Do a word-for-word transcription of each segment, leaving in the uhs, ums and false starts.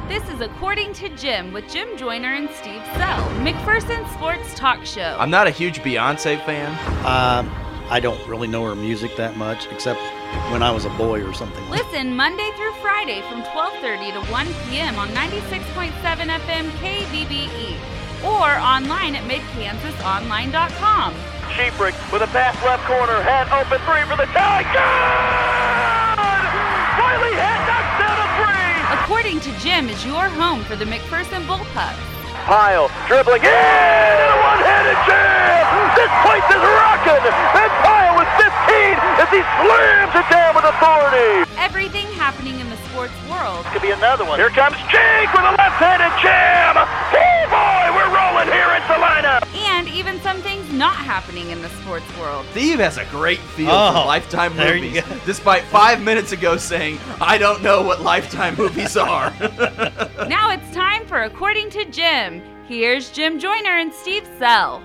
This is According to Jim with Jim Joyner and Steve Sell, McPherson Sports Talk Show. I'm not a huge Beyonce fan. Um, I don't really know her music that much, except when I was a boy or something. Listen Monday through Friday from twelve thirty to one p.m. on ninety-six point seven F M K B B E or online at mid kansas online dot com. Sheeprick with a pass left corner, head open three for the tie. Good! Wiley head knocks down a three. According to Jim is your home for the McPherson Bullpups. Pyle dribbling in and a one-handed jam. This place is rocking. And Pyle with fifteen as he slams it down with authority. Everything happening in the sports world. Could be another one. Here comes Jake with a left-handed jam. Oh boy, we're rolling here at Salina. And even some things not happening in the sports world. Steve has a great feel Oh, for Lifetime there you movies, go. despite five minutes ago saying, I don't know what Lifetime movies are. Now it's time for According to Jim. Here's Jim Joyner and Steve Sell.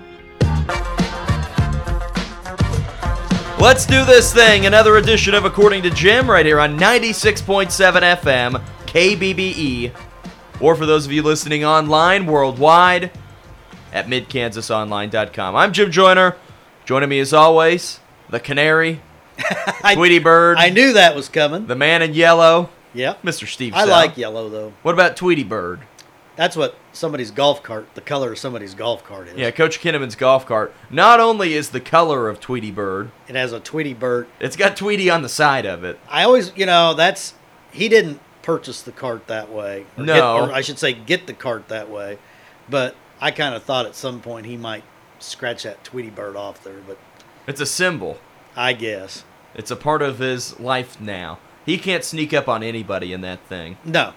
Let's do this thing. Another edition of According to Jim right here on ninety-six point seven F M, K B B E. Or for those of you listening online worldwide at mid kansas online dot com. I'm Jim Joyner. Joining me as always, the Canary, I, Tweety Bird, I knew that was coming. the man in yellow, Yep. Mister Steve I Sell. like yellow, though. What about Tweety Bird? That's what somebody's golf cart, the color of somebody's golf cart is. Yeah, Coach Kinnaman's golf cart. Not only is the color of Tweety Bird, It has a Tweety Bird. it's got Tweety on the side of it. I always, you know, that's, he didn't purchase the cart that way. Or No. get- or I should say get the cart that way. But I kind of thought at some point he might scratch that Tweety Bird off there, but It's a symbol. I guess. It's a part of his life now. He can't sneak up on anybody in that thing. No.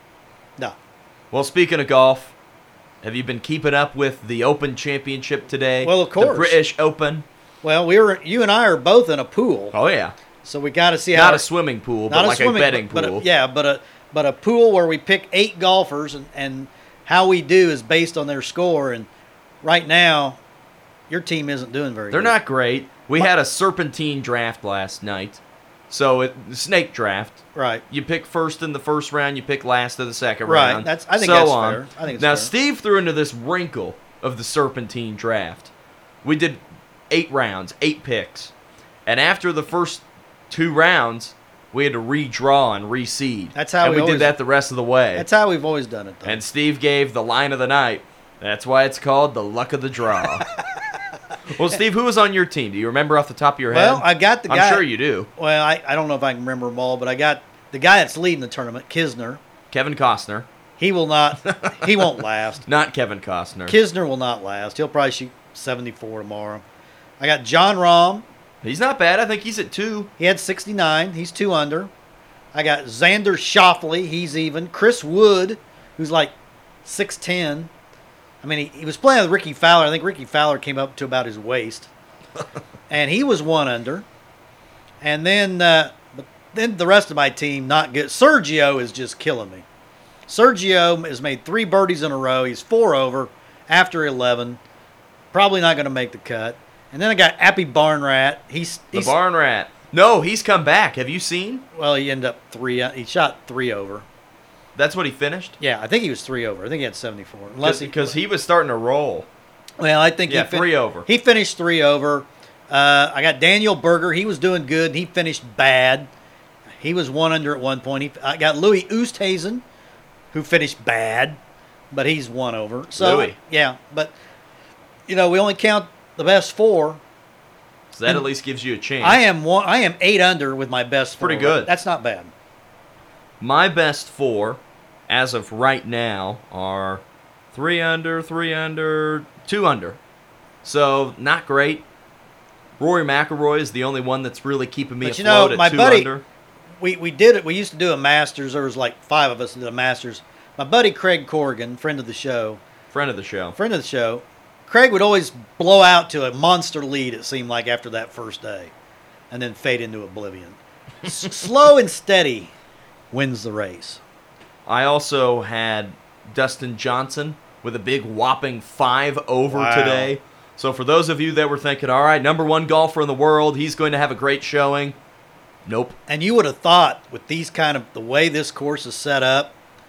No. Well, speaking of golf, have you been keeping up with the Open Championship today? Well, of The course. British Open. Well, we were, you and I are both in a pool, Oh, yeah. so we got to see how Not a swimming pool, but not like a, swimming, betting but, pool. But a, yeah, but a but a pool where we pick eight golfers, and, and how we do is based on their score. And right now, your team isn't doing very They're good. not great. We had a serpentine draft last night. So, it, snake draft. Right. You pick first in the first round, you pick last of the second Right, round. that's- I think so that's on. fair. I think it's now, fair. Steve threw into this wrinkle of the serpentine draft. We did eight rounds, eight picks. And after the first two rounds, we had to redraw and reseed. That's how and we we always- did that the rest of the way. That's how we've always done it, though. And Steve gave the line of the night. That's why it's called the luck of the draw. Well, Steve, who was on your team? Do you remember off the top of your head? Well, I got the guy. I'm sure you do. Well, I, I don't know if I can remember them all, but I got the guy that's leading the tournament, Kisner. Kevin Costner. He will not. He won't last. Not Kevin Costner. Kisner will not last. He'll probably shoot seventy-four tomorrow. I got John Rahm. He's not bad. I think he's at two. He had sixty-nine. He's two under. I got Xander Schauffele. He's even. Chris Wood, who's like six ten. I mean, he, he was playing with Ricky Fowler. I think Ricky Fowler came up to about his waist. And he was one under. And then, uh, but then the rest of my team, not good. Sergio is just killing me. Sergio has made three birdies in a row. He's four over after eleven. Probably not going to make the cut. And then I got Appy Barnrat. He's, The he's Barn Rat. No, he's come back. Have you seen? well, he ended up three. He shot three over. That's what he finished? Yeah, I think he was three over. I think he had seventy-four. Unless he, Because he was starting to roll. well, I think Yeah, he fin- three over. He finished three over. Uh, I got Daniel Berger. He was doing good. He finished bad. He was one under at one point. He, I got Louis Oosthuizen, who finished bad, but he's one over. So Louis. yeah, but you know we only count the best four. So that And at least gives you a chance. I am one. I am eight under with my best four. Pretty good. That's not bad. My best four, as of right now, are three under, three under, two under. So, not great. Rory McIlroy is the only one that's really keeping me But you afloat know, at my two buddy- under. We we did it. We used to do a Masters. There was like five of us that did a Masters. My buddy Craig Corrigan, friend of the show, Friend of the show. friend of the show, Craig would always blow out to a monster lead, it seemed like, after that first day, and then fade into oblivion. S- slow and steady wins the race. I also had Dustin Johnson with a big whopping five over Wow. today. So for those of you that were thinking, all right, number one golfer in the world, he's going to have a great showing. Nope. And you would have thought, with these kind of, the way this course is set up,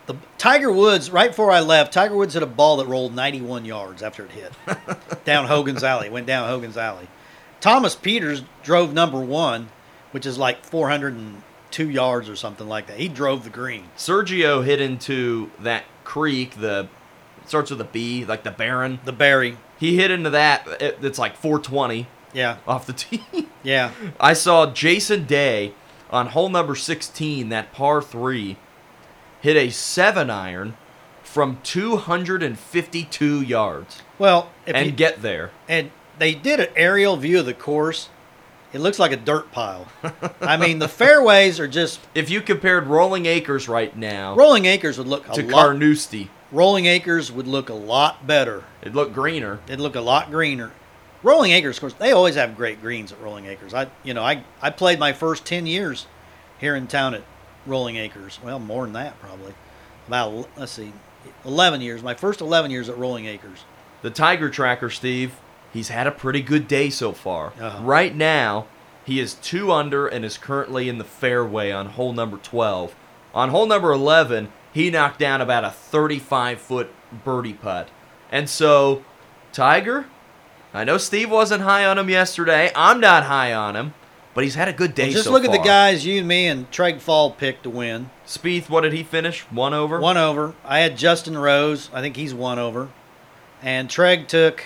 The Tiger Woods, right before I left, Tiger Woods hit a ball that rolled ninety-one yards after it hit. down Hogan's Alley. Went down Hogan's Alley. Thomas Peters drove number one, which is like four hundred two yards or something like that. He drove the green. Sergio hit into that creek, the it starts with a B, like the Barron. The Barry. He hit into that. It, it's like four twenty Yeah. off the tee. Yeah. I saw Jason Day on hole number sixteen, that par three, hit a seven iron from two hundred fifty-two yards Well, if and you, get there. and they did an aerial view of the course. It looks like a dirt pile. I mean, the fairways are just If you compared Rolling Acres right now Rolling Acres would look a to lot. Carnoustie, Rolling Acres would look a lot better. it'd look greener. It'd look a lot greener. Rolling Acres, of course, they always have great greens at Rolling Acres. I, you know, I I played my first ten years here in town at Rolling Acres. Well, more than that probably. About let's see, eleven years. My first eleven years at Rolling Acres. The Tiger Tracker, Steve, he's had a pretty good day so far. Uh-huh. Right now, he is two under and is currently in the fairway on hole number twelve. On hole number eleven, he knocked down about a thirty-five foot birdie putt. And so, Tiger, I know Steve wasn't high on him yesterday. I'm not high on him, but he's had a good day Well, just so look far. at the guys you and me and Treg Fall picked to win. Spieth, what did he finish? One over? One over. I had Justin Rose. I think he's one over. And Treg took.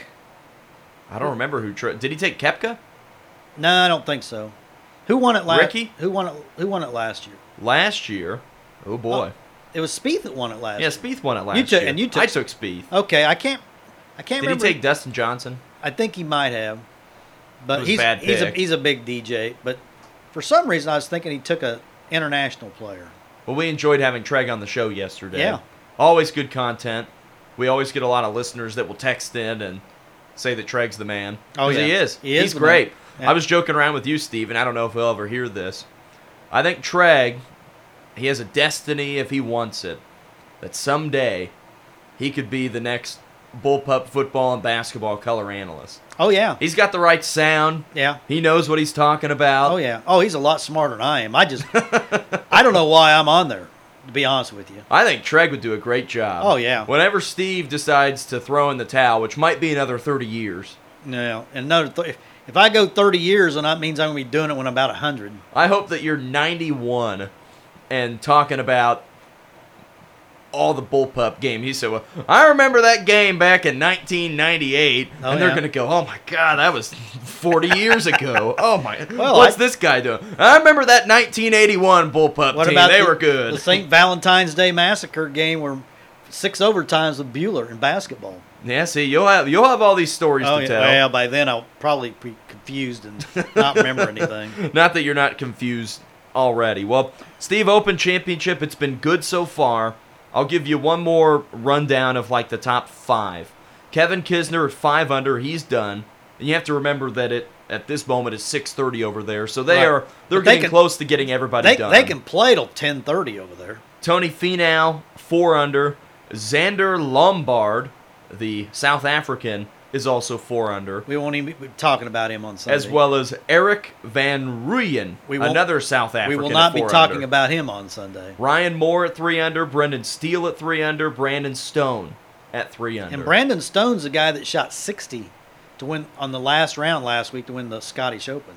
I don't remember who. Tra- did he take Koepka? No, I don't think so. Who won it last? Ricky? Who won it? Who won it last year? Last year. Oh, boy. Oh, it was Spieth that won it last yeah, year. Spieth won it last You took- year. and you took- I took Spieth. Okay, I can't. I can't Did remember. he take Dustin Johnson? I think he might have, It but was a he's bad he's a pick. he's a big D J. But for some reason, I was thinking he took a international player. Well, we enjoyed having Treg on the show yesterday. Yeah. Always good content. We always get a lot of listeners that will text in and say that Treg's the man. Oh, 'Cause yeah. he is. He is He's the great. man. Yeah. I was joking around with you, Steve, and I don't know if he'll ever hear this. I think Treg, he has a destiny if he wants it, that someday he could be the next bullpup football and basketball color analyst. Oh yeah, He's got the right sound. yeah. He knows what he's talking about. Oh yeah. Oh, he's a lot smarter than I am. I just I don't know why I'm on there. To be honest with you. I think Treg would do a great job. Oh, yeah. Whenever Steve decides to throw in the towel, which might be another thirty years, No, and another th- if, if I go thirty years, then that means I'm gonna be doing it when I'm about hundred. I hope that you're ninety-one and talking about all the bullpup game. He said, well, I remember that game back in nineteen ninety-eight. Oh, and they're yeah. going to go, oh, my God, that was forty years ago. Oh, my. Well, What's I- this guy doing? I remember that nineteen eighty-one bullpup What team. about They the, were good. the Saint Valentine's Day Massacre game where six overtimes with Bueller in basketball? Yeah, see, you'll have you'll have all these stories Oh, to yeah. tell. Well, by then I'll probably be confused and not remember anything. Not that you're not confused already. Well, Steve, Open Championship, it's been good so far. I'll give you one more rundown of like the top five. Kevin Kisner at five under, he's done. And you have to remember that it at this moment is six thirty over there, so they Right. are they're But they getting can- close to getting everybody They done. they can play till ten thirty over there. Tony Finau four under. Xander Lombard, the South African, is also four under. We won't even be talking about him on Sunday. As well as Eric Van Ruyen, We won't- another South we African. will at not be four talking under. about him on Sunday. Ryan Moore at three under, Brendan Steele at three under, Brandon Stone at three under. And Brandon Stone's the guy that shot sixty to win on the last round last week to win the Scottish Open.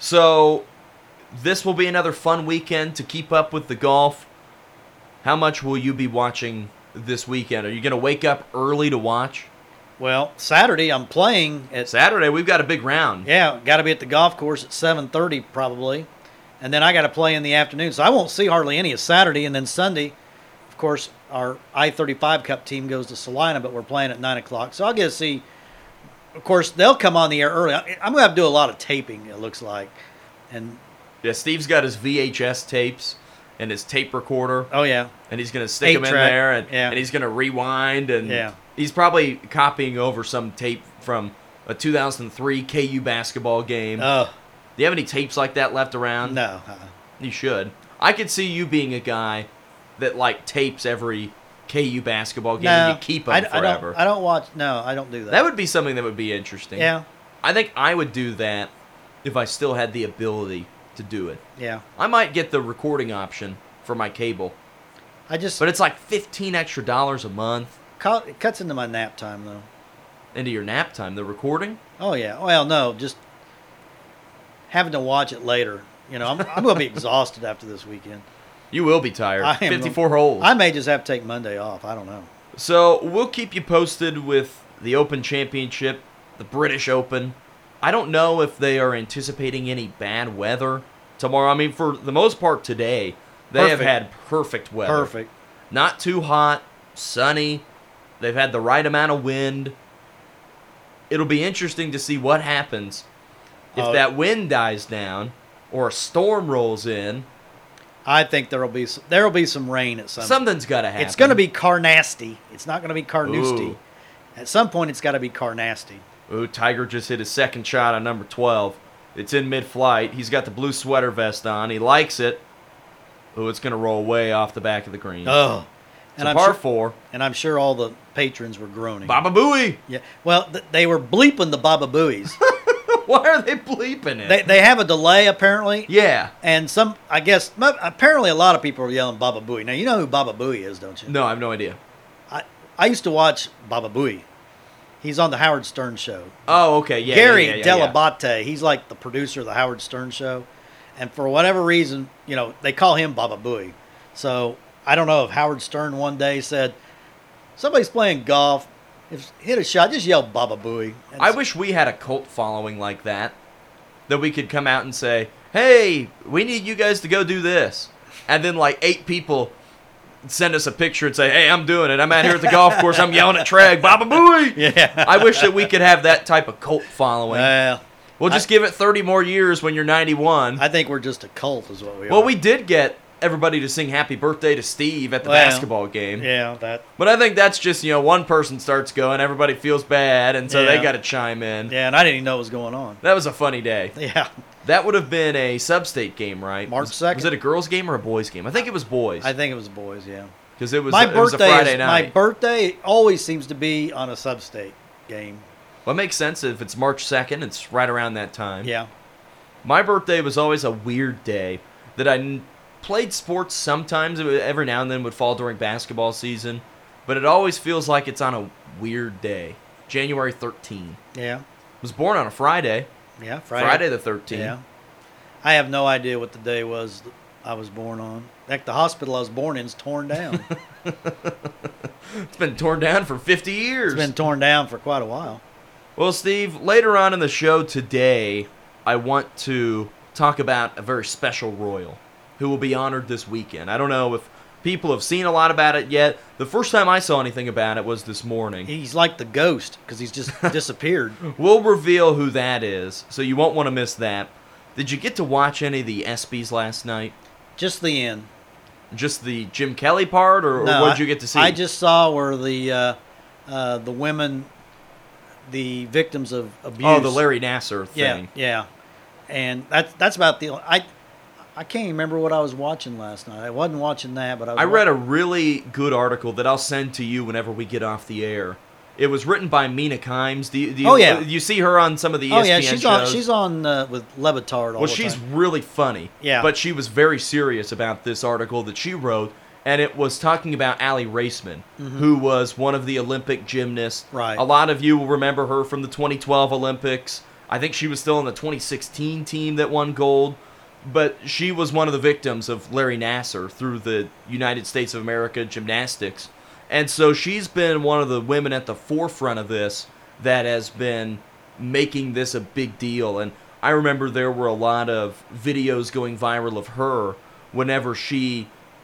So this will be another fun weekend to keep up with the golf. How much will you be watching this weekend? Are you going to wake up early to watch? Well, Saturday I'm playing at Saturday, we've got a big round. yeah, got to be at the golf course at seven thirty probably, and then I got to play in the afternoon, so I won't see hardly any of Saturday. And then Sunday, of course, our I thirty-five Cup team goes to Salina, but we're playing at nine o'clock, so I'll get to see. Of course, they'll come on the air early. I- I'm gonna have to do a lot of taping. It looks like, and Yeah, Steve's got his V H S tapes and his tape recorder, oh yeah, and he's going to stick them in Eight-track, there, and, yeah. and he's going to rewind, and Yeah. he's probably copying over some tape from a two thousand three K U basketball game. oh Do you have any tapes like that left around? no, uh-uh. You should. I could see you being a guy that like tapes every K U basketball game no, and you keep them I, forever. I don't. I don't watch. No, I don't do that. That would be something that would be interesting. yeah, I think I would do that if I still had the ability to do it. yeah. I might get the recording option for my cable. I just But it's like fifteen extra dollars a month ca- it cuts into my nap time though. into your nap time. The recording? Oh yeah. Well, no, just having to watch it later. You know, I'm, I'm going to be exhausted after this weekend. You will be tired. I am fifty-four holes. I may just have to take Monday off. I don't know. So we'll keep you posted with the Open Championship, the British Open. I don't know if they are anticipating any bad weather tomorrow. I mean, for the most part today, they Perfect. have had perfect weather. Perfect. Not too hot, sunny. They've had the right amount of wind. It'll be interesting to see what happens if Uh, that wind dies down or a storm rolls in. I think there'll be some, there'll be some rain at some. Something's got to happen. It's going to be Carnasty. It's not going to be Carnoustie. Ooh. At some point, it's got to be Carnasty. Ooh, Tiger just hit his second shot on number twelve. It's in mid-flight. He's got the blue sweater vest on. He likes it. Ooh, it's going to roll way off the back of the green. Oh, it's and a I'm par sure, four. and I'm sure all the patrons were groaning. Baba Booey! Yeah. Well, th- they were bleeping the Baba Booies. Why are they bleeping it? they they have a delay apparently. yeah. And some, I guess, mo- apparently a lot of people are yelling Baba Booey. Now you know who Baba Booey is, don't you? No, I have no idea. I I used to watch Baba Booey. He's on the Howard Stern Show. Oh, okay. Yeah, Gary yeah, yeah, yeah, yeah. Delabate, he's like the producer of the Howard Stern Show, and for whatever reason, you know, they call him Baba Booey. So I don't know if Howard Stern one day said, somebody's playing golf, if hit a shot, just yell Baba Booey. And I wish we had a cult following like that, that we could come out and say, hey, we need you guys to go do this. And then like eight people send us a picture and say, hey, I'm doing it. I'm out here at the golf course. I'm yelling at Treg, Baba Booey. Yeah. I wish that we could have that type of cult following. Well, We'll just I- give it thirty more years when you're ninety-one. I think we're just a cult, is what we are. Well, we did get everybody to sing happy birthday to Steve at the Well, basketball game. Yeah, that. But I think that's just, you know, one person starts going, everybody feels bad, and so they Yeah. got to chime in. Yeah, and I didn't even know what was going on. That was a funny day. Yeah. That would have been a sub-state game, right? March Was- second. Was it a girls' game or a boys' game? I think it was boys. I think it was boys, yeah. Because it was, my it was a birthday Friday is, night. my birthday always seems to be on a sub-state game. Well, it makes sense if it's March second. It's right around that time. Yeah. My birthday was always a weird day that I n- played sports sometimes. It would- every now and then would fall during basketball season. But it always feels like it's on a weird day. January thirteenth. Yeah. Was born on a Friday. Yeah, Friday, Friday. the thirteenth. Yeah. I have no idea what the day was that I was born on. Heck, the hospital I was born in is torn down. It's been torn down for fifty years. It's been torn down for quite a while. Well, Steve, later on in the show today, I want to talk about a very special royal who will be honored this weekend. I don't know if people have seen a lot about it yet. The first time I saw anything about it was this morning. He's like the ghost because he's just disappeared. We'll reveal who that is, so you won't want to miss that. Did you get to watch any of the ESPYs last night? Just the end. Just the Jim Kelly part, or, or No, what did I- you get to see? I just saw where the uh, uh, the women, the victims of abuse. Oh, the Larry Nassar Yeah, thing. yeah, and that's that's about the I. I can't even remember what I was watching last night. I wasn't watching that, but I was I read a really good article that I'll send to you whenever we get off the air. It was written by Mina Kimes. Do you, do you, Oh, yeah. You see her on some of the E Oh S P N yeah, she's shows? on. She's on uh, with Levitard all well, the she's time. really funny. Yeah. But she was very serious about this article that she wrote, and it was talking about Allie Raceman, who was one of the Olympic gymnasts. Mm-hmm. Right. A lot of you will remember her from the twenty twelve Olympics. I think she was still on the twenty sixteen team that won gold. But she was one of the victims of Larry Nassar through the United States of America Gymnastics. And so she's been one of the women at the forefront of this that has been making this a big deal. And I remember there were a lot of videos going viral of her whenever she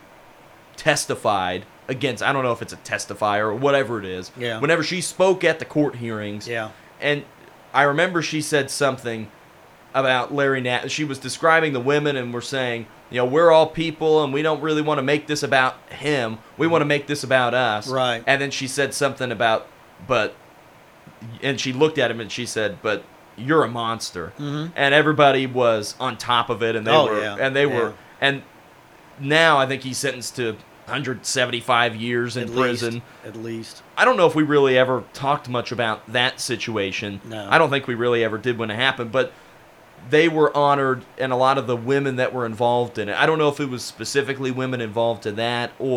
testified against, I don't know if it's a testifier or whatever it is. Yeah. Whenever she spoke at the court hearings. Yeah. And I remember she said something about Larry Nassar. She was describing the women and were saying, you know, we're all people and we don't really want to make this about him. We want to make this about us. Right. And then she said something about, but, and she looked at him and she said, but you're a monster. Mhm. And everybody was on top of it and they Oh, were, yeah. and they Yeah. were, and now I think he's sentenced to one hundred seventy-five years in At prison. least, at least. I don't know if we really ever talked much about that situation. No. I don't think we really ever did when it happened, but they were honored, and a lot of the women that were involved in it. I don't know if it was specifically women involved in that or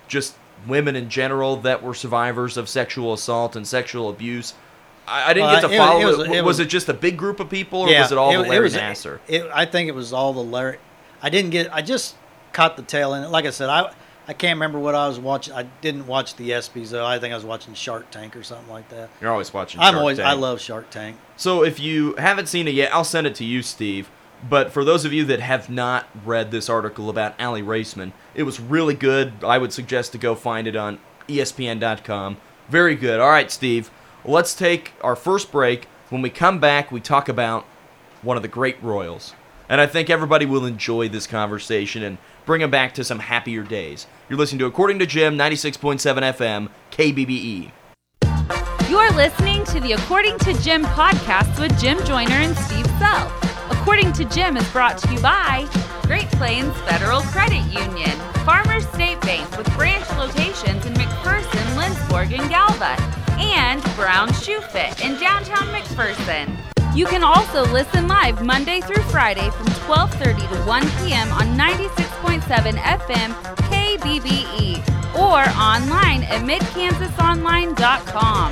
just women in general that were survivors of sexual assault and sexual abuse. I, I didn't Well, get to it- follow it it. was- Was, it was- it just a big group of people, or Yeah, was it all it- the it Larry was- Nassar? It, I think it was all the Larry. I didn't get. I just caught the tail end. Like I said, I I can't remember what I was watching. I didn't watch the ESPYs though. I think I was watching Shark Tank or something like that. You're always watching I'm Shark always. Tank. I love Shark Tank. So if you haven't seen it yet, I'll send it to you, Steve. But for those of you that have not read this article about Allie Raceman, it was really good. I would suggest to go find it on E S P N dot com. Very good. All right, Steve. Let's take our first break. When we come back, we talk about one of the great Royals. And I think everybody will enjoy this conversation and bring them back to some happier days. You're listening to According to Jim, ninety-six point seven F M, K B B E. You're listening to the According to Jim podcast with Jim Joyner and Steve Sell. According to Jim is brought to you by Great Plains Federal Credit Union, Farmers State Bank with branch locations in McPherson, Lindsborg, and Galva, and Brown Shoe Fit in downtown McPherson. You can also listen live Monday through Friday from twelve thirty to one p.m. on ninety-six point seven F M K B B E or online at mid kansas online dot com.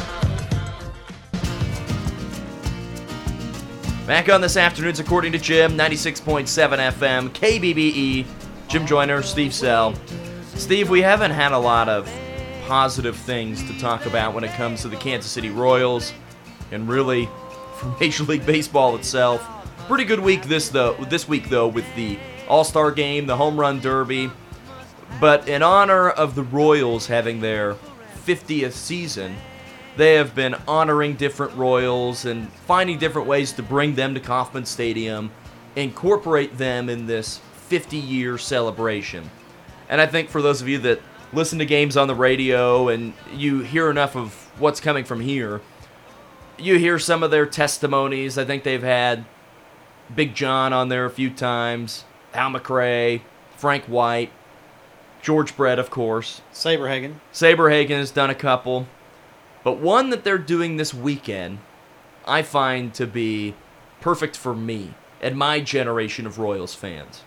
Back on this afternoon's According to Jim, ninety-six point seven F M, K B B E. Jim Joyner, Steve Sell. Steve, we haven't had a lot of positive things to talk about when it comes to the Kansas City Royals, and really for Major League Baseball itself. Pretty good week this though. This week though, with the All-Star Game, the Home Run Derby. But in honor of the Royals having their fiftieth season, they have been honoring different Royals and finding different ways to bring them to Kauffman Stadium, incorporate them in this fifty-year celebration. And I think for those of you that listen to games on the radio and you hear enough of what's coming from here, you hear some of their testimonies. I think they've had Big John on there a few times, Al McRae, Frank White, George Brett, of course. Saberhagen. Saberhagen has done a couple. But one that they're doing this weekend, I find to be perfect for me and my generation of Royals fans.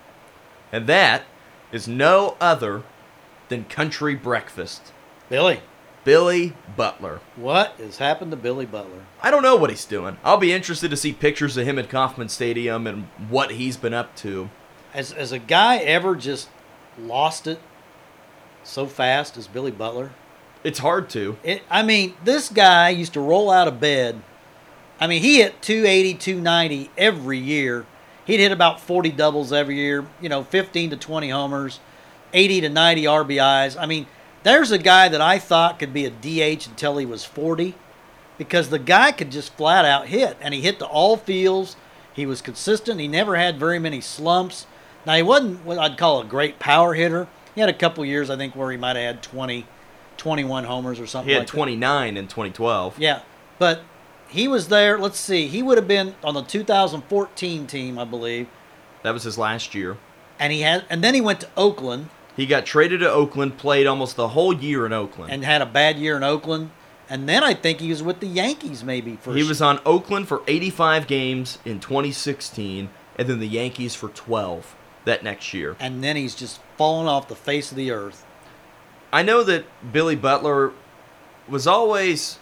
And that is no other than Country Breakfast. Billy. Billy Butler. What has happened to Billy Butler? I don't know what he's doing. I'll be interested to see pictures of him at Kauffman Stadium and what he's been up to. Has, has a guy ever just lost it so fast as Billy Butler? It's hard to. It, I mean, this guy used to roll out of bed. I mean, he hit two eighty, two ninety every year. He'd hit about forty doubles every year, you know, fifteen to twenty homers, eighty to ninety R B Is. I mean, there's a guy that I thought could be a D H until he was forty, because the guy could just flat out hit, and he hit to all fields. He was consistent. He never had very many slumps. Now, he wasn't what I'd call a great power hitter. He had a couple years, I think, where he might have had twenty, twenty-one homers or something He had like that. twenty-nine in twenty twelve. Yeah, but he was there. Let's see. He would have been on the two thousand fourteen team, I believe. That was his last year. And he had, and then he went to Oakland He got traded to Oakland, played almost the whole year in Oakland. and had a bad year in Oakland. And then I think he was with the Yankees maybe for He was on Oakland for eighty-five games in twenty sixteen, and then the Yankees for twelve that next year. and then he's just fallen off the face of the earth. I know that Billy Butler was always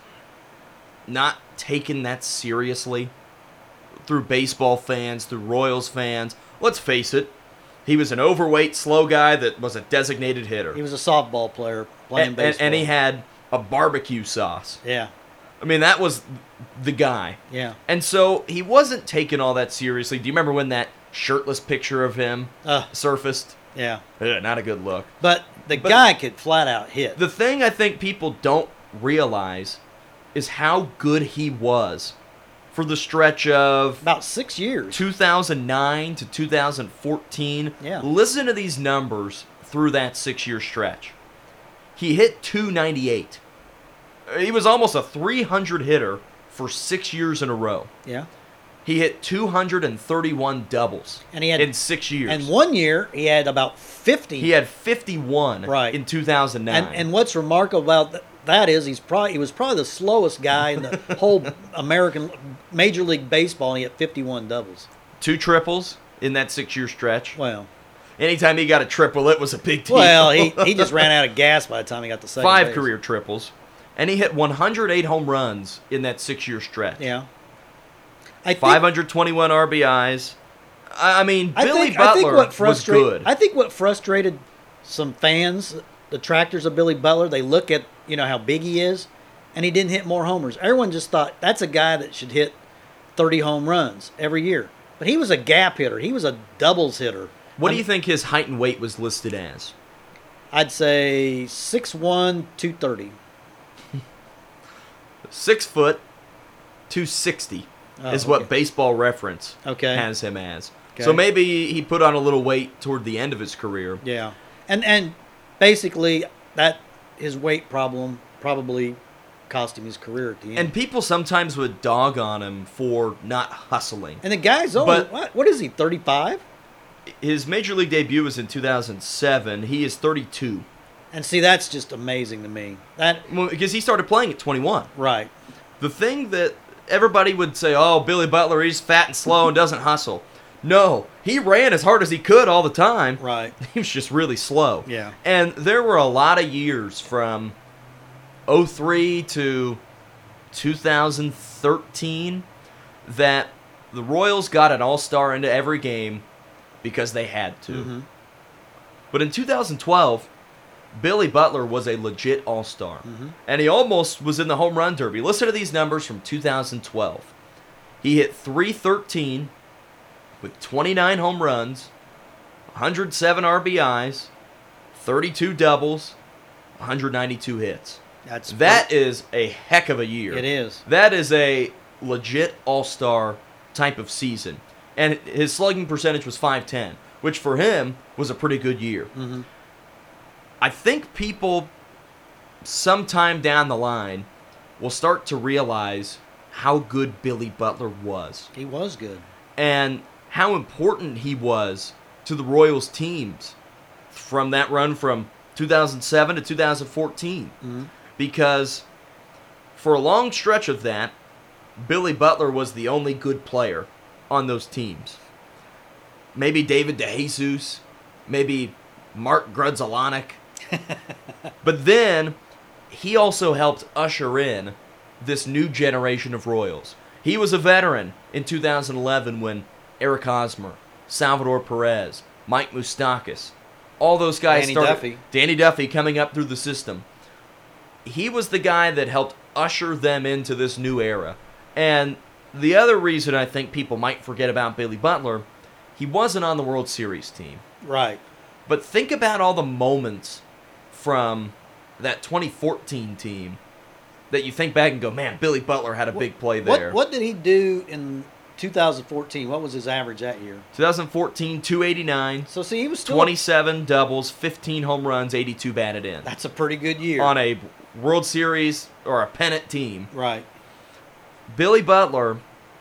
not taken that seriously through baseball fans, through Royals fans. Let's face it, he was an overweight, slow guy that was a designated hitter. He was a softball player playing and, and, baseball. and he had a barbecue sauce. yeah, I mean, that was the guy. yeah. And so he wasn't taken all that seriously. Do you remember when that shirtless picture of him Uh, surfaced? yeah. Ugh, not a good look. But the But- guy could flat out hit. The thing I think people don't realize is how good he was for the stretch of About six years. two thousand nine to two thousand fourteen. Yeah. Listen to these numbers through that six-year stretch. He hit two ninety-eight. He was almost a three hundred hitter for six years in a row. Yeah. He hit two hundred thirty-one doubles And he had- in six years. And one year he had about fifty. he had fifty-one Right. in two thousand nine. And, and what's remarkable about th- that is he's probably he was probably the slowest guy in the whole American Major League Baseball, and he had fifty-one doubles. Two triples in that six-year stretch. Well, Anytime he got a triple, it was a big deal. Well, he, he just ran out of gas by the time he got to second Five base. career triples. And he hit one hundred eight home runs in that six-year stretch. Yeah. I think, five hundred twenty-one R B Is. I I mean, I Billy think, I think Butler what was frustrate- good. I think what frustrated some fans, detractors of Billy Butler, they look at, you know, how big he is, and he didn't hit more homers. Everyone just thought, that's a guy that should hit thirty home runs every year. But he was a gap hitter. He was a doubles hitter. What I do you mean, think his height and weight was listed as? I'd say six one, two thirty. Six foot, two sixty Oh, is what okay. Baseball Reference Okay. has him as. Okay. So maybe he put on a little weight toward the end of his career. Yeah. And and basically that his weight problem probably cost him his career at the end. And people sometimes would dog on him for not hustling. And the guy's only, But- what, what is he, thirty-five? His major league debut was in two thousand seven. He is thirty-two. And see, that's just amazing to me. That Well, because he started playing at twenty-one. right. The thing that everybody would say, oh, Billy Butler, he's fat and slow and doesn't hustle. No, he ran as hard as he could all the time. Right. He was just really slow. Yeah. And there were a lot of years from oh three to two thousand thirteen that the Royals got an all-star into every game because they had to. Mhm. But in two thousand twelve, Billy Butler was a legit all-star. Mhm. And he almost was in the home run derby. Listen to these numbers from two thousand twelve. He hit three thirteen with twenty-nine home runs, one hundred seven R B Is, thirty-two doubles, one hundred ninety-two hits. That's That is a heck of a year. It is. That is a legit all-star type of season. And his slugging percentage was five ten, which for him was a pretty good year. Mhm. I think people sometime down the line will start to realize how good Billy Butler was He was good. and how important he was to the Royals teams from that run from two thousand seven to two thousand fourteen. Mhm. Because for a long stretch of that, Billy Butler was the only good player on those teams. Maybe David DeJesus, maybe Mark Grudzielanek. But then he also helped usher in this new generation of Royals. He was a veteran in two thousand eleven when Eric Hosmer, Salvador Perez, Mike Moustakas, all those guys Danny started. Duffy. Danny Duffy coming up through the system. He was the guy that helped usher them into this new era. And the other reason I think people might forget about Billy Butler, he wasn't on the World Series team. Right. But think about all the moments from that twenty fourteen team that you think back and go, man, Billy Butler had a big play there. What what did he do in two thousand fourteen? What was his average that year? twenty fourteen, two eighty-nine, So see, he was still twenty-seven doubles, fifteen home runs, eighty-two batted in. That's a pretty good year. On a World Series or a pennant team. Right. Billy Butler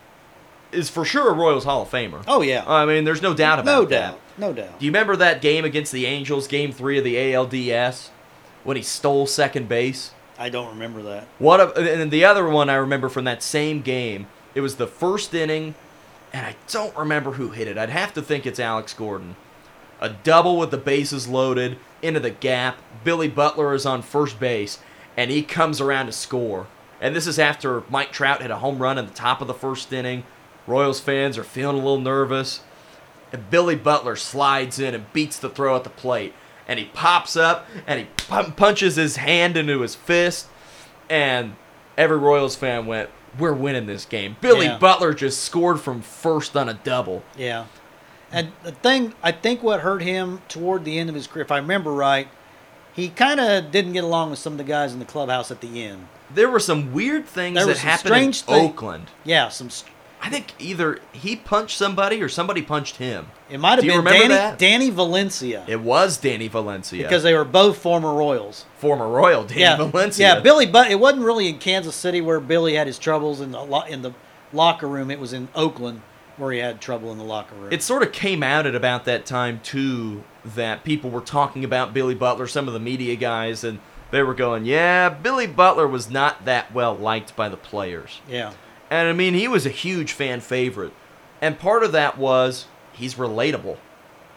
is for sure a Royals Hall of Famer. Oh yeah. I mean, there's no doubt about no that. doubt. No doubt. Do you remember that game against the Angels, game three of the A L D S, when he stole second base? I don't remember that. What? A, and the other one I remember from that same game, it was the first inning, and I don't remember who hit it. I'd have to think it's Alex Gordon. A double with the bases loaded, into the gap. Billy Butler is on first base, and he comes around to score. And this is after Mike Trout hit a home run in the top of the first inning. Royals fans are feeling a little nervous. And Billy Butler slides in and beats the throw at the plate. And he pops up and he pu- punches his hand into his fist. And every Royals fan went, we're winning this game. Billy Yeah. Butler just scored from first on a double. Yeah. And the thing, I think what hurt him toward the end of his career, if I remember right, he kind of didn't get along with some of the guys in the clubhouse at the end. There were some weird things There that was some happened in strange thing- Oakland. Yeah, some. st- I think either he punched somebody or somebody punched him. It might have Do you been remember Danny, that? Danny Valencia It was Danny Valencia. because they were both former Royals. former Royal Danny yeah, Valencia. yeah. Billy, but it wasn't really in Kansas City where Billy had his troubles in the lo- in the locker room. It was in Oakland where he had trouble in the locker room. It sort of came out at about that time, too, that people were talking about Billy Butler, some of the media guys, and they were going, yeah, Billy Butler was not that well liked by the players. yeah, And, I mean, he was a huge fan favorite. And part of that was he's relatable.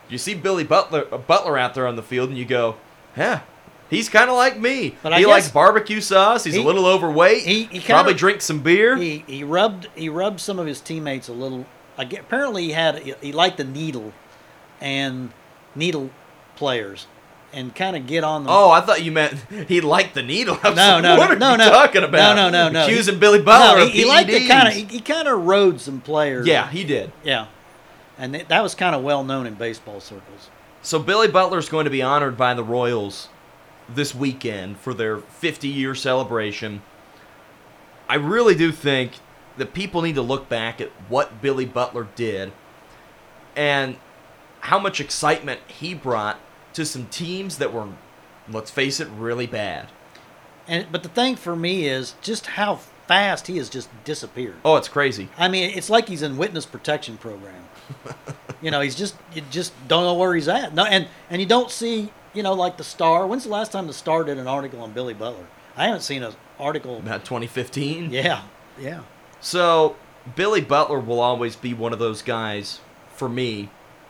You see Billy Butler uh, Butler out there on the field, and you go, yeah, he's kind of like me. But I he guess likes barbecue sauce. He's he- a little overweight. he- he kinda- probably drinks some beer. He he rubbed he rubbed some of his teammates a little. I get- Apparently, he had he, he liked the needle, and needle players, and kind of get on them. Oh, I thought you meant he liked the needle. I was No, like, no, what are no, you no. talking about? No, no, no, no. Accusing He- Billy Butler no, of he, he liked to P E Ds. kind of he, he kind of rode some players. Yeah, he did. yeah, and th- that was kind of well known in baseball circles. So Billy Butler's going to be honored by the Royals this weekend for their fifty-year celebration. I really do think that people need to look back at what Billy Butler did and how much excitement he brought to some teams that were, let's face it, really bad. And but the thing for me is just how fast he has just disappeared. Oh, it's crazy. I mean, it's like he's in witness protection program. You know, he's just you just don't know where he's at. No, and and you don't see, you know, like the Star. When's the last time the Star did an article on Billy Butler? I haven't seen an article. About twenty fifteen. Yeah, yeah. So Billy Butler will always be one of those guys for me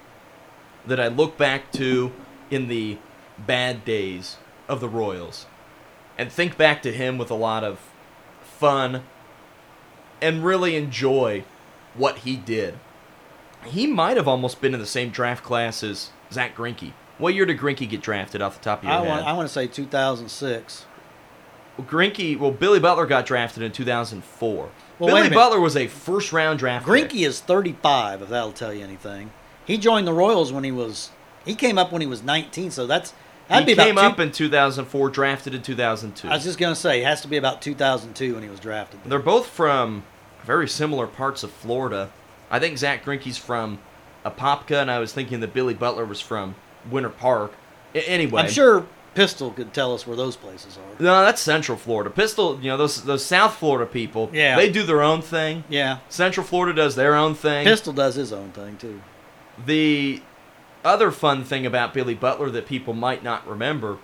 that I look back to in the bad days of the Royals and think back to him with a lot of fun and really enjoy what he did. He might have almost been in the same draft class as Zach Greinke. What year did Greinke get drafted off the top of your I head? want I want to say two thousand six. Well, Greinke, well, Billy Butler got drafted in two thousand four. Well, wait a Billy minute. Butler was a first-round draft pick. Greinke is thirty-five, if that'll tell you anything. He joined the Royals when he was he came up when he was nineteen, so that's that'd He be came about up two, in two thousand four, drafted in two thousand two. I was just gonna say it has to be about two thousand two when he was drafted. They're both from very similar parts of Florida. I think Zach Greinke's from Apopka, and I was thinking that Billy Butler was from Winter Park. I- anyway, I'm sure Pistol could tell us where those places are. No, that's Central Florida. Pistol, you know, those those South Florida people. Yeah. They do their own thing. Yeah, Central Florida does their own thing. Pistol does his own thing too. The other fun thing about Billy Butler that people might not remember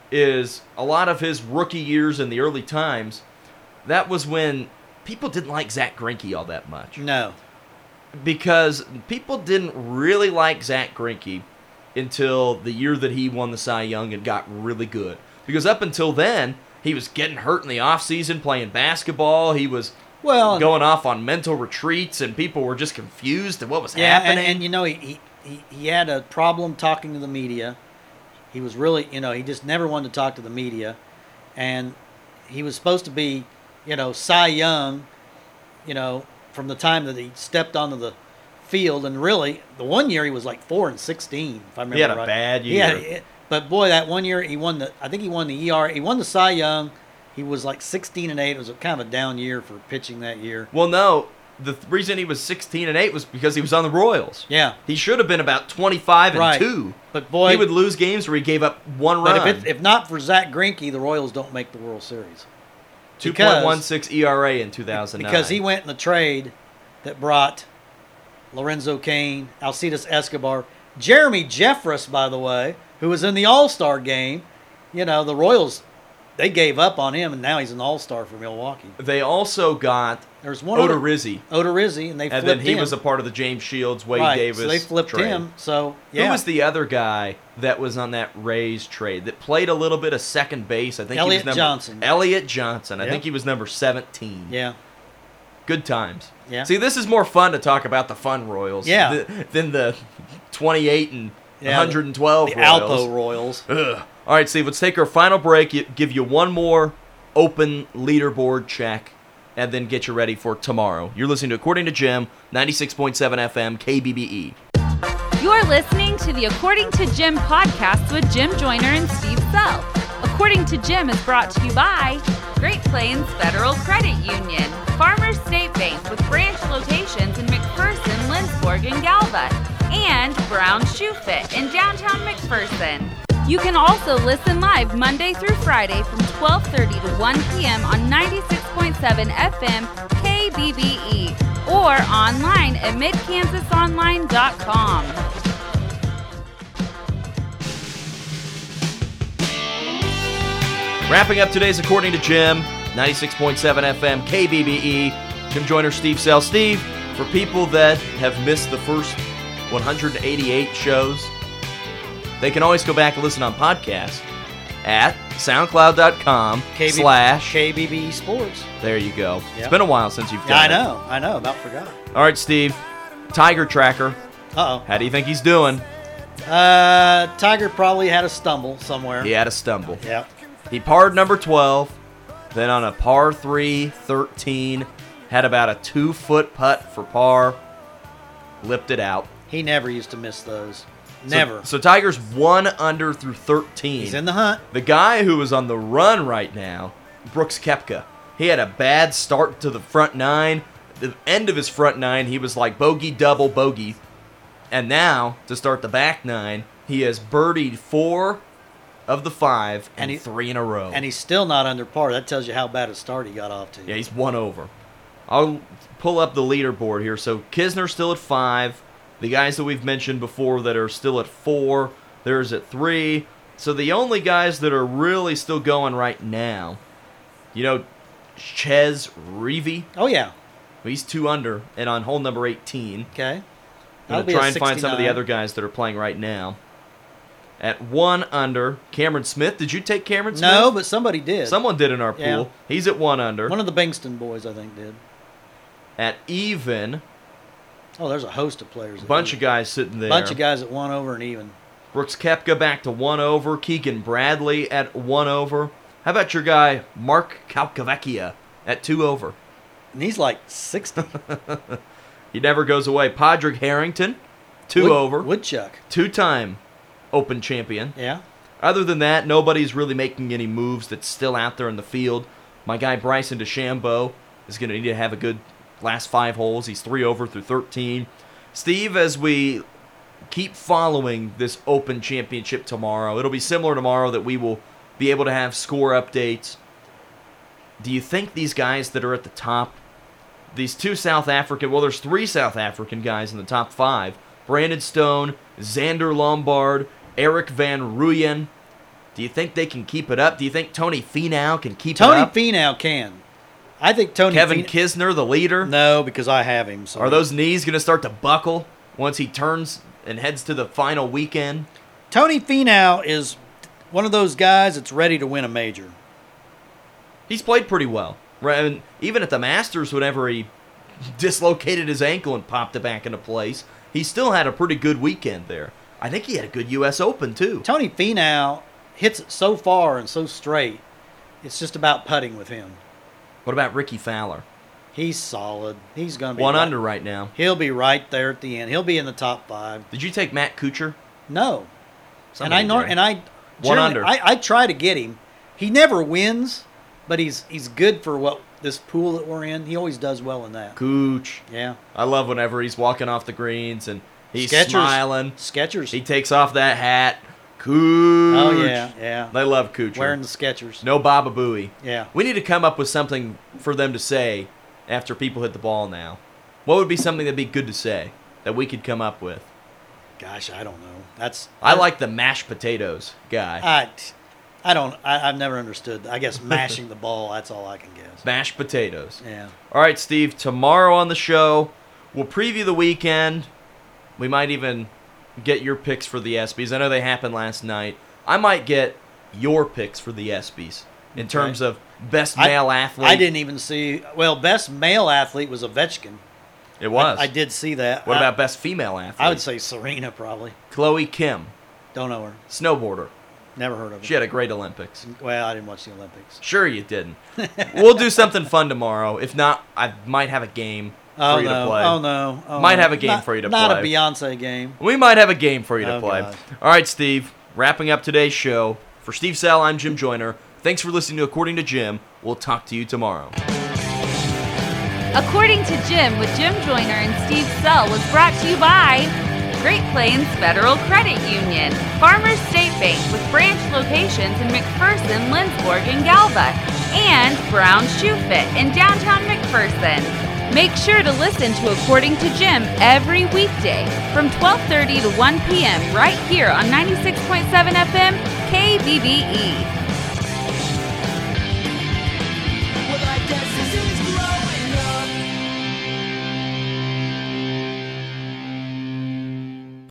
is a lot of his rookie years in the early times. That was when people didn't like Zach Greinke all that much. No, Because people didn't really like Zach Greinke until the year that he won the Cy Young and got really good. Because up until then, he was getting hurt in the offseason playing basketball. He was well, going off on mental retreats, and people were just confused at what was yeah, happening. and, and you know he, he he he had a problem talking to the media. He was really, you know, he just never wanted to talk to the media, and he was supposed to be, you know, Cy Young, you know, from the time that he stepped onto the field, and really the one year he was like four and sixteen, if I remember He had a right. bad He had- year. but boy, that one year he won the. I think he won the E R. He won the Cy Young. He was like sixteen and eight. It was a kind of a down year for pitching that year. Well, no, the th- reason he was sixteen and eight was because he was on the Royals. Yeah, He should have been about twenty-five and Right. two. but boy, He would lose games where he gave up one but run. if, it, if not for Zach Greinke, the Royals don't make the World Series. two point one six E R A in two thousand nine. Because he went in the trade that brought Lorenzo Cain, Alcides Escobar, Jeremy Jeffress, by the way, who was in the All-Star game. You know, the Royals, they gave up on him, and now he's an All-Star for Milwaukee. They also got There's one other, Odorizzi, Odorizzi, and they and flipped then he him. was a part of the James Shields, Wade right, Davis so they flipped trade. him. So, yeah. Who was the other guy that was on that Rays trade that played a little bit of second base? I think Elliot he was number, Johnson. Elliot Johnson. I Yep. think he was number seventeen. Yeah. Good times. Yeah. See, this is more fun to talk about the fun Royals Yeah. th- than the twenty-eight and Yeah, one hundred twelve The Royals. Alpo Royals. Ugh. All right, Steve, let's take our final break, y- give you one more open leaderboard check, and then get you ready for tomorrow. You're listening to According to Jim, ninety-six point seven F M, K B B E. You're listening to the According to Jim podcast with Jim Joyner and Steve Self. According to Jim is brought to you by Great Plains Federal Credit Union, Farmers State Bank with branch locations in McPherson, Lindsborg, and Galva, and Brown Shoe Fit in downtown McPherson. You can also listen live Monday through Friday from twelve thirty to one p.m. on ninety-six point seven F M K B B E or online at mid kansas online dot com. Wrapping up today's According to Jim, ninety-six point seven F M, K B B E. Jim Joyner, Steve Sell. Steve, for people that have missed the first one hundred eighty-eight shows they can always go back and listen on podcast at soundcloud.com K B- slash K B B E Sports. There you go. Yeah. It's been a while since you've Yeah, I done it. know. I know. About forgot. All right, Steve. Tiger Tracker. Uh-oh. How do you think he's doing? Uh, Tiger probably had a stumble somewhere. He had a stumble. Yeah. He parred number twelve, then on a par three, thirteen, had about a two-foot putt for par, lipped it out. He never used to miss those. So- Never. So, Tiger's one under through thirteen. He's in the hunt. The guy who is on the run right now, Brooks Koepka, he had a bad start to the front nine. The end of his front nine, he was like bogey, double, bogey. And now, to start the back nine, he has birdied four of the five and, And he- three in a row. And he's still not under par. That tells you how bad a start he got off to. Yeah, he's one over. I'll pull up the leaderboard here. So Kisner's still at five. The guys that we've mentioned before that are still at four, there's at three. So the only guys that are really still going right now, you know, Ches Reavie, Oh, yeah. he's two under and on hole number eighteen. Okay. I'm That'll going be to a try and find some of the sixty-nine. other guys that are playing right now. At one under, Cameron Smith. Did you take Cameron Smith? No, but somebody did. Someone did in our pool. Yeah. He's at one under. One of the Bingston boys, I think, did. At even, Oh, there's a host of players. a bunch of guys sitting there. bunch of guys at one over and even. Brooks Koepka back to one over. Keegan Bradley at one over. How about your guy, Mark Calcavecchia, at two over? And he's like sixty. He never goes away. Padraig Harrington, two Wood- over. Woodchuck. Two-time Open champion. Yeah. Other than that, nobody's really making any moves that's still out there in the field. My guy Bryson DeChambeau is going to need to have a good last five holes. He's three over through thirteen. Steve, as we keep following this Open Championship tomorrow, it'll be similar tomorrow that we will be able to have score updates. Do you think these guys that are at the top, these two South African, well, there's three South African guys in the top five, Brandon Stone, Xander Lombard, Eric Van Rooyen, do you think they can keep it up? Do you think Tony Finau can keep Tony it up? Finau can. I think Tony Kevin Finau. Kisner, the leader? No, because I have him. So. Are those knees going to start to buckle once he turns and heads to the final weekend? Tony Finau is one of those guys that's ready to win a major. He's played pretty well. Right? I mean, even at the Masters, whenever he dislocated his ankle and popped it back into place, he still had a pretty good weekend there. I think he had a good U S Open, too. Tony Finau hits it so far and so straight. It's just about putting with him. What about Ricky Fowler? He's solid. He's going to be One right- under right now. He'll be right there at the end. He'll be in the top five. Did you take Matt Kuchar? No. Somebody and I nor- did. and I One generally- under. I, I try to get him. He never wins, but he's he's good for what this pool that we're in. He always does well in that. Cooch. Yeah. I love whenever he's walking off the greens and he's Skechers. smiling. Skechers. He takes off that hat. Cooch. Oh yeah, yeah. They love Kuchar. Wearing the Skechers. No Baba Booey. Yeah. We need to come up with something for them to say after people hit the ball now. What would be something that'd be good to say that we could come up with? Gosh, I don't know. That's I like the mashed potatoes guy. I, I don't. I, I've never understood. I guess mashing the ball. That's all I can guess. Mashed potatoes. Yeah. All right, Steve, tomorrow on the show, we'll preview the weekend. We might even get your picks for the ESPYs. I know they happened last night. I might get your picks for the ESPYs in Okay. terms of best I- male athlete. I didn't even see. Well, best male athlete was Ovechkin. It was. I, I did see that. What I, about best female athlete? I would say Serena probably. Chloe Kim, Don't know her. snowboarder. Never heard of her. She had a great Olympics. Well, I didn't watch the Olympics. Sure you didn't. We'll do something fun tomorrow. If not, I might have a game Oh for you no! to play. Oh no! Oh, Might no. have a game Not- for you to not play. a Beyonce game. We might have a game for you to Oh, play. God. All right, Steve. Wrapping up today's show. For Steve Sell, I'm Jim Joyner. Thanks for listening to According to Jim. We'll talk to you tomorrow. According to Jim with Jim Joyner and Steve Sell was brought to you by Great Plains Federal Credit Union, Farmers State Bank with branch locations in McPherson, Lindsborg, and Galva, and Brown Shoe Fit in downtown McPherson. Make sure to listen to According to Jim every weekday from twelve thirty to one p.m. right here on ninety-six point seven F M K B B E.